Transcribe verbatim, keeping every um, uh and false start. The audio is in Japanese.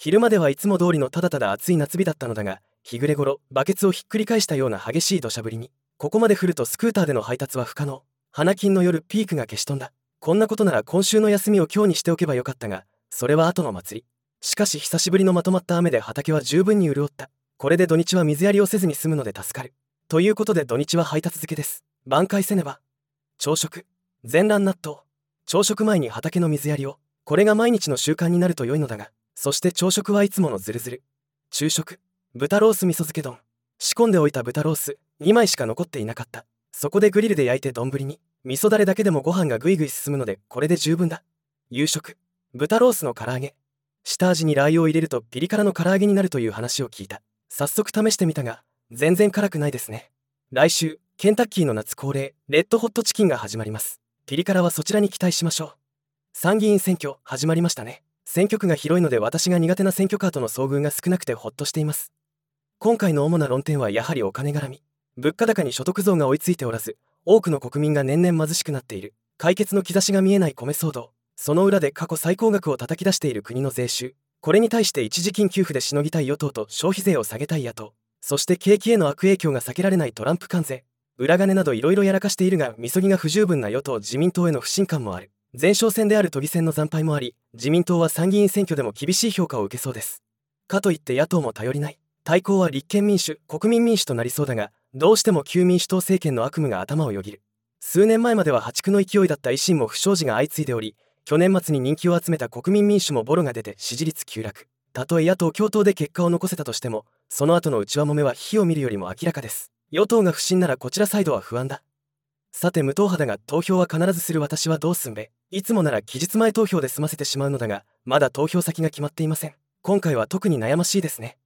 昼間ではいつも通りのただただ暑い夏日だったのだが、日暮れ頃、バケツをひっくり返したような激しい土砂降りに、ここまで降るとスクーターでの配達は不可能。花金の夜、ピークが消し飛んだ。こんなことなら今週の休みを今日にしておけばよかったが、それは後の祭り。しかし久しぶりのまとまった雨で畑は十分に潤った。これで土日は水やりをせずに済むので助かる。ということで土日は配達漬けです。挽回せねば。朝食。全卵納豆。朝食前に畑の水やりを。これが毎日の習慣になると良いのだが、そして朝食はいつものズルズル。昼食。豚ロース味噌漬け丼。仕込んでおいた豚ロースにまいしか残っていなかった。そこでグリルで焼いて丼に。味噌だれだけでもご飯がぐいぐい進むのでこれで十分だ。夕食。豚ロースの唐揚げ。下味にラー油を入れるとピリ辛の唐揚げになるという話を聞いた。早速試してみたが、全然辛くないですね。来週、ケンタッキーの夏恒例、レッドホットチキンが始まります。ピリ辛はそちらに期待しましょう。参議院選挙、始まりましたね。選挙区が広いので私が苦手な選挙カーとの遭遇が少なくてほっとしています。今回の主な論点はやはりお金絡み。物価高に所得増が追いついておらず、多くの国民が年々貧しくなっている。解決の兆しが見えない米騒動。その裏で過去最高額を叩き出している国の税収。これに対して一時金給付でしのぎたい与党と消費税を下げたい野党。そして景気への悪影響が避けられないトランプ関税。裏金などいろいろやらかしているが、みそぎが不十分な与党自民党への不信感もある。前哨戦である都議選の惨敗もあり、自民党は参議院選挙でも厳しい評価を受けそうです。かといって野党も頼りない。対抗は立憲民主、国民民主となりそうだが、どうしても旧民主党政権の悪夢が頭をよぎる。数年前までは破竹の勢いだった維新も不祥事が相次いでおり、去年末に人気を集めた国民民主もボロが出て支持率急落。たとえ野党共闘で結果を残せたとしても、その後の内輪もめは火を見るよりも明らかです。与党が不振ならこちらサイドは不安だ。さて無党派だが投票は必ずする私はどうすんべ。いつもなら期日前投票で済ませてしまうのだが、まだ投票先が決まっていません。今回は特に悩ましいですね。